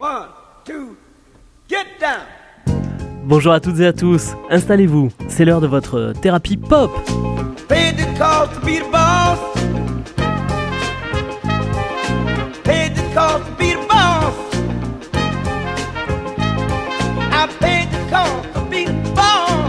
One, two, get down. Bonjour à toutes et à tous, installez-vous, c'est l'heure de votre thérapie pop. Paid the cost to be the boss. Paid the cost to be the boss. I paid the cost to be the boss.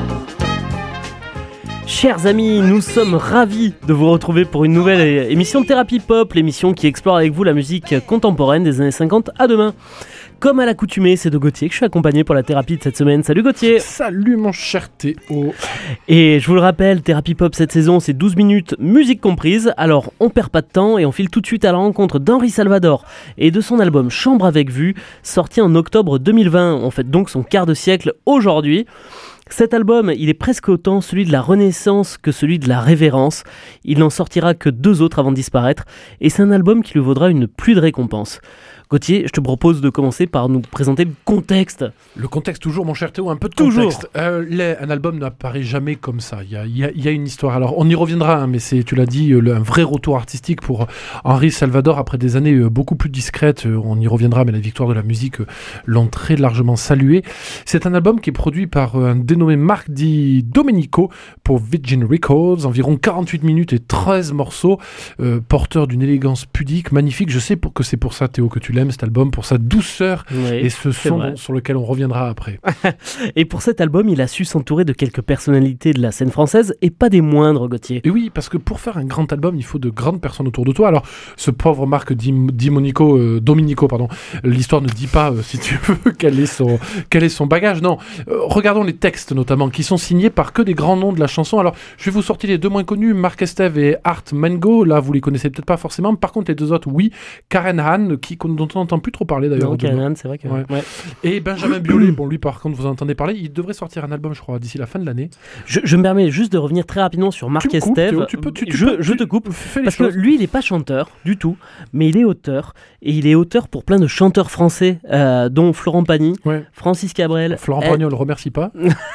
Chers amis, nous sommes ravis de vous retrouver pour une nouvelle émission de Thérapie Pop, l'émission qui explore avec vous la musique contemporaine des années 50 à demain. Comme à l'accoutumée, c'est de Gauthier que je suis accompagné pour la thérapie de cette semaine. Salut Gauthier. Salut mon cher Théo. Et je vous le rappelle, Thérapie Pop cette saison, c'est 12 minutes, musique comprise. Alors on perd pas de temps et on file tout de suite à la rencontre d'Henri Salvador et de son album Chambre avec vue, sorti en octobre 2020. On fête donc son quart de siècle aujourd'hui. Cet album, il est presque autant celui de la Renaissance que celui de la Révérence. Il n'en sortira que 2 autres avant de disparaître, et c'est un album qui lui vaudra une pluie de récompenses. Gauthier, je te propose de commencer par nous présenter le contexte. Le contexte toujours, mon cher Théo, un peu de Toujours. contexte. Un album n'apparaît jamais comme ça. Il y a une histoire. Alors, on y reviendra, hein, mais c'est, tu l'as dit, un vrai retour artistique pour Henri Salvador après des années beaucoup plus discrètes. On y reviendra, mais la victoire de la musique l'ont très largement salué. C'est un album qui est produit par un dénommé Mark Di Domenico pour Virgin Records. Environ 48 minutes et 13 morceaux, porteurs d'une élégance pudique, magnifique. Je sais que c'est pour ça, Théo, que tu l'aimes, cet album, pour sa douceur et ce son sur lequel on reviendra après. Et pour cet album, il a su s'entourer de quelques personnalités de la scène française et pas des moindres, Gauthier. Et oui, parce que pour faire un grand album, il faut de grandes personnes autour de toi. Alors, ce pauvre Marc Domenico, l'histoire ne dit pas, si tu veux, quel est son bagage. Non, regardons les textes notamment, qui sont signés par que des grands noms de la chanson. Alors, je vais vous sortir les 2 moins connus, Marc Estève et Art Mengo. Là, vous les connaissez peut-être pas forcément. Par contre, les 2 autres, oui. Karen Hahn, dont on n'entend plus trop parler d'ailleurs. Non, Karen Hahn, c'est vrai que... Ouais. Et Benjamin Biolay, bon, lui, par contre, vous en entendez parler. Il devrait sortir un album, je crois, d'ici la fin de l'année. Je me permets juste de revenir très rapidement sur Marc Estève. Je te coupe, parce que lui, il n'est pas chanteur du tout, mais il est auteur. Et il est auteur pour plein de chanteurs français, dont Florent Pagny, Francis Cabrel. Florent Pagny, on le remercie pas.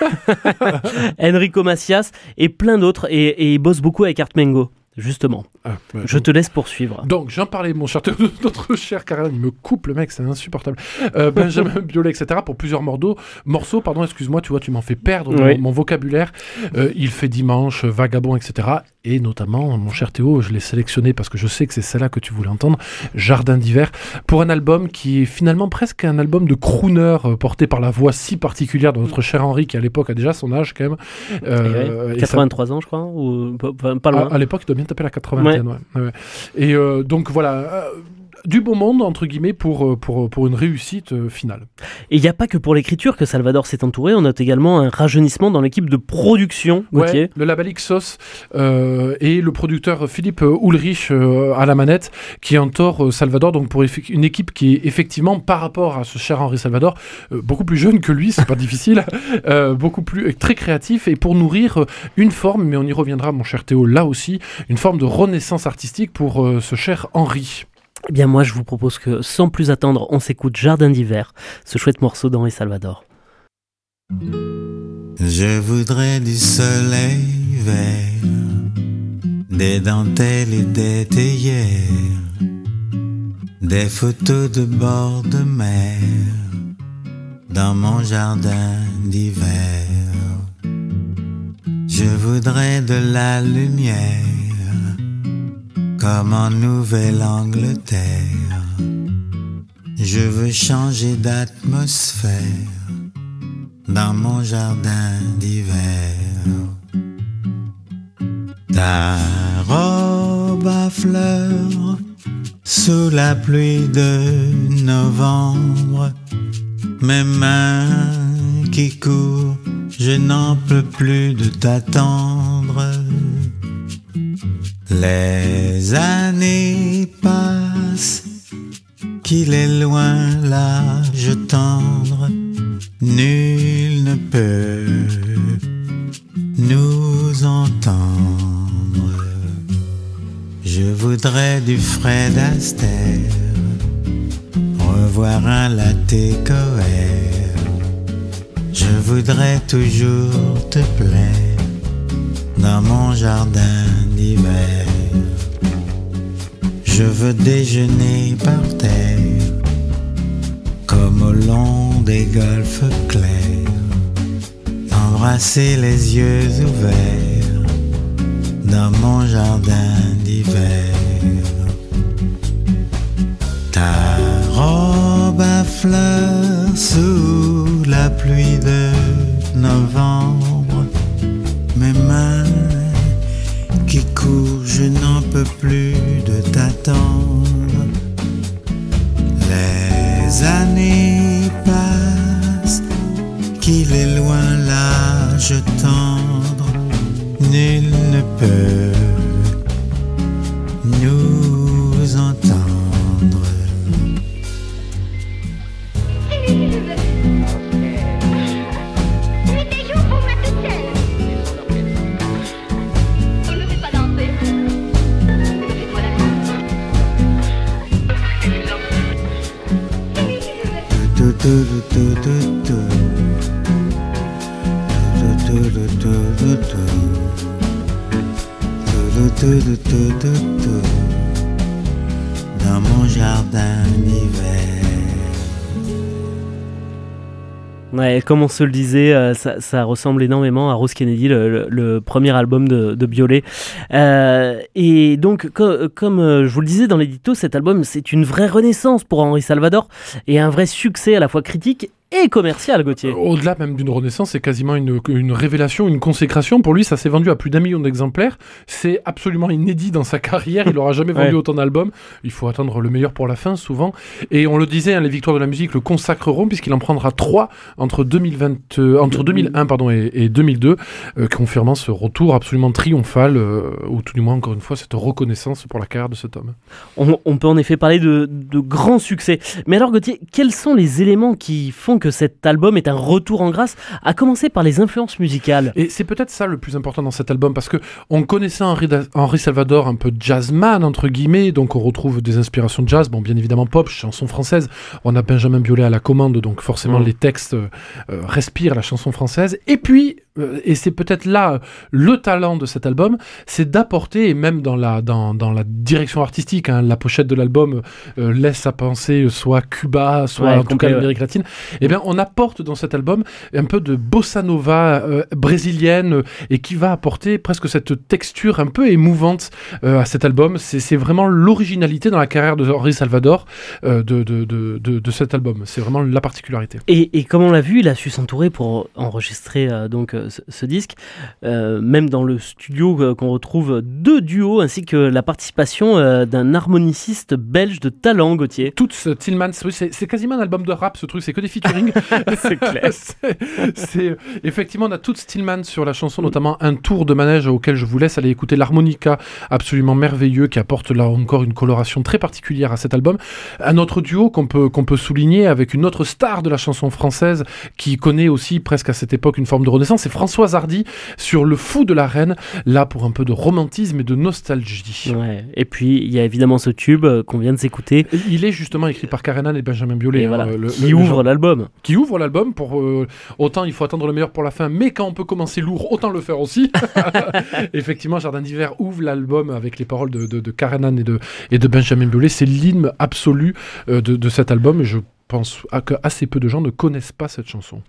Enrico Macias et plein d'autres. Et il bosse beaucoup avec Art Mengo. Justement, je te laisse poursuivre. Donc, j'en parlais, mon cher, notre cher Karen, il me coupe le mec, c'est insupportable. Benjamin Biolay, etc. pour plusieurs morceaux, excuse-moi, tu vois, tu m'en fais perdre mon vocabulaire. Il fait Dimanche, Vagabond, etc. Et notamment, mon cher Théo, je l'ai sélectionné parce que je sais que c'est celle-là que tu voulais entendre, Jardin d'hiver, pour un album qui est finalement presque un album de crooner porté par la voix si particulière de notre cher Henri, qui à l'époque a déjà son âge quand même. 83 ans, je crois, ou pas loin. À l'époque, il doit bien taper la 80. Ouais. Et donc voilà, du beau monde entre guillemets pour une réussite finale. Et il n'y a pas que pour l'écriture que Salvador s'est entouré, on note également un rajeunissement dans l'équipe de production. Gauthier. Le label Ixos et le producteur Philippe Ulrich à la manette qui entoure Salvador, donc pour une équipe qui est effectivement par rapport à ce cher Henri Salvador beaucoup plus jeune que lui, c'est pas difficile, beaucoup plus très créatif et pour nourrir une forme, mais on y reviendra mon cher Théo là aussi, une forme de renaissance artistique pour ce cher Henri. Eh bien moi je vous propose que sans plus attendre, on s'écoute Jardin d'hiver, ce chouette morceau d'Henri Salvador. Je voudrais du soleil vert, des dentelles et des théières, des photos de bord de mer, dans mon jardin d'hiver. Je voudrais de la lumière, comme en Nouvelle-Angleterre. Je veux changer d'atmosphère dans mon jardin d'hiver. Ta robe à fleurs sous la pluie de novembre, mes mains qui courent, je n'en peux plus de t'attendre. Les années passent, qu'il est loin l'âge tendre, nul ne peut nous entendre. Je voudrais du Fred Astaire, revoir un latte coère. Je voudrais toujours te plaire dans mon jardin d'hiver. Je veux déjeuner par terre, comme au long des golfes clairs, t'embrasser les yeux ouverts dans mon jardin d'hiver. Ta robe à fleurs sous la pluie de novembre, mes mains qui courent, je n'en peux plus de t'attendre. Les années passent, qu'il est loin l'âge tendre, nul ne peut nous entendre. Dans mon jardin d'hiver. Ouais, comme on se le disait, ça ressemble énormément à Rose Kennedy, le premier album de Biolay. Et donc, comme je vous le disais dans l'édito, cet album, c'est une vraie renaissance pour Henri Salvador et un vrai succès à la fois critique et commercial, Gauthier. Au-delà même d'une renaissance, c'est quasiment une révélation, une consécration. Pour lui, ça s'est vendu à plus d'1 million d'exemplaires. C'est absolument inédit dans sa carrière. Il n'aura jamais vendu autant d'albums. Il faut attendre le meilleur pour la fin, souvent. Et on le disait, les victoires de la musique le consacreront, puisqu'il en prendra 3 entre 2001 et 2002, confirmant ce retour absolument triomphal, ou tout du moins, encore une fois, cette reconnaissance pour la carrière de cet homme. On peut en effet parler de grands succès. Mais alors, Gauthier, quels sont les éléments qui font que cet album est un retour en grâce, à commencer par les influences musicales? Et c'est peut-être ça le plus important dans cet album, parce que on connaissait Henri Salvador un peu jazzman, entre guillemets, donc on retrouve des inspirations de jazz, bon, bien évidemment pop, chansons françaises, on a Benjamin Biolay à la commande, donc forcément les textes respirent la chanson française, et puis, et c'est peut-être là le talent de cet album, c'est d'apporter, et même dans la direction artistique, la pochette de l'album laisse à penser soit Cuba, soit en tout cas l'Amérique latine, et bien on apporte dans cet album un peu de bossa nova brésilienne, et qui va apporter presque cette texture un peu émouvante à cet album. C'est vraiment l'originalité dans la carrière de Henri Salvador de cet album. C'est vraiment la particularité. Et comme on l'a vu, il a su s'entourer pour enregistrer ce disque, même dans le studio qu'on retrouve 2 duos ainsi que la participation d'un harmoniciste belge de talent, Gauthier. Toots Tillmans, oui, c'est quasiment un album de rap, ce truc, c'est que des featuring. C'est clair. Effectivement, on a Toots Tillmans sur la chanson, notamment Un tour de manège, auquel je vous laisse aller écouter l'harmonica absolument merveilleux qui apporte là encore une coloration très particulière à cet album. Un autre duo qu'on peut souligner avec une autre star de la chanson française qui connaît aussi presque à cette époque une forme de renaissance, c'est Françoise Hardy sur Le Fou de la Reine, là pour un peu de romantisme et de nostalgie. Ouais. Et puis il y a évidemment ce tube qu'on vient de s'écouter. Il est justement écrit par Karen Anne et Benjamin Biolay. Et voilà, qui ouvre l'album. Qui ouvre l'album pour autant il faut attendre le meilleur pour la fin, mais quand on peut commencer lourd, autant le faire aussi. Effectivement, Jardin d'hiver ouvre l'album avec les paroles de Karen Anne et de Benjamin Biolay. C'est l'hymne absolu de cet album, et je pense que assez peu de gens ne connaissent pas cette chanson.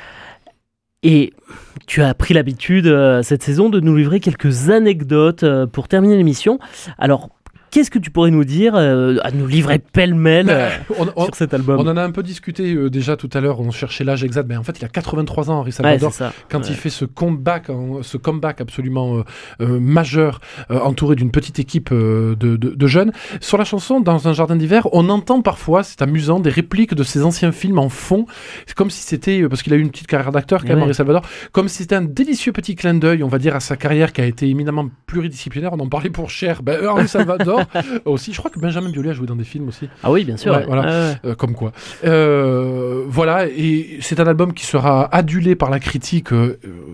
Et tu as pris l'habitude cette saison de nous livrer quelques anecdotes pour terminer l'émission. Alors, qu'est-ce que tu pourrais nous dire, à nous livrer pêle-mêle sur cet album? On en a un peu discuté déjà tout à l'heure, on cherchait l'âge exact, mais en fait il a 83 ans, Henri Salvador, quand il fait ce comeback absolument majeur, entouré d'une petite équipe de jeunes. Sur la chanson, Dans un jardin d'hiver, on entend parfois, c'est amusant, des répliques de ses anciens films en fond, c'est comme si c'était, parce qu'il a eu une petite carrière d'acteur quand même, Henri Salvador, comme si c'était un délicieux petit clin d'œil, on va dire, à sa carrière qui a été éminemment pluridisciplinaire. On en parlait pour Cher, Henri Salvador aussi, je crois que Benjamin Biolay a joué dans des films aussi. Ah oui, bien sûr. Ouais, voilà. Comme quoi. Voilà, et c'est un album qui sera adulé par la critique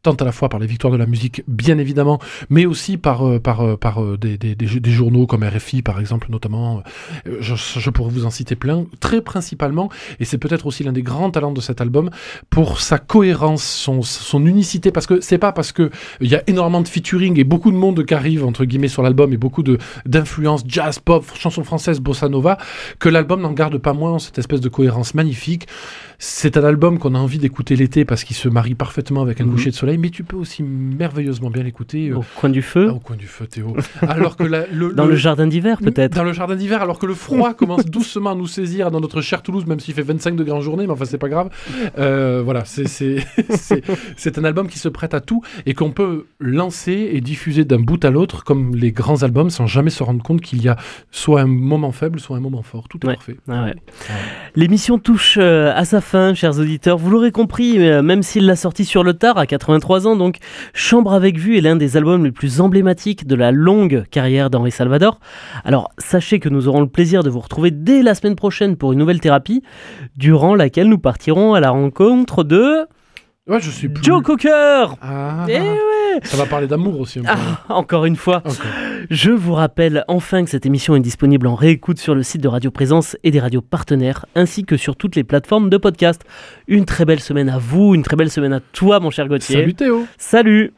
tant à la fois par les victoires de la musique, bien évidemment, mais aussi par des journaux comme RFI, par exemple, notamment. Je pourrais vous en citer plein, très principalement, et c'est peut-être aussi l'un des grands talents de cet album, pour sa cohérence, son unicité, parce que c'est pas parce que il y a énormément de featuring et beaucoup de monde qui arrive, entre guillemets, sur l'album, et beaucoup d'influences jazz, pop, chansons françaises, bossa nova, que l'album n'en garde pas moins cette espèce de cohérence magnifique. C'est un album qu'on a envie d'écouter l'été parce qu'il se marie parfaitement avec un coucher de soleil, mais tu peux aussi merveilleusement bien l'écouter au coin du feu. Au coin du feu, Théo. Alors que dans le jardin d'hiver, peut-être. Dans le jardin d'hiver, alors que le froid commence doucement à nous saisir dans notre chère Toulouse, même s'il fait 25 degrés en journée, mais enfin c'est pas grave. Voilà, c'est un album qui se prête à tout et qu'on peut lancer et diffuser d'un bout à l'autre comme les grands albums sans jamais se rendre compte qu'il y a soit un moment faible, soit un moment fort. Tout est parfait. Ah ouais. L'émission touche à sa fin, chers auditeurs. Vous l'aurez compris, même s'il l'a sorti sur le tard, à 83 ans, donc Chambre avec vue est l'un des albums les plus emblématiques de la longue carrière d'Henri Salvador. Alors, sachez que nous aurons le plaisir de vous retrouver dès la semaine prochaine pour une nouvelle thérapie, durant laquelle nous partirons à la rencontre de... Ouais, je suis plus... Joe Cocker. Eh ouais. Ça va parler d'amour aussi. Encore une fois. Encore. Je vous rappelle enfin que cette émission est disponible en réécoute sur le site de Radio Présence et des radios partenaires, ainsi que sur toutes les plateformes de podcast. Une très belle semaine à vous, une très belle semaine à toi, mon cher Gauthier. Salut Théo. Salut.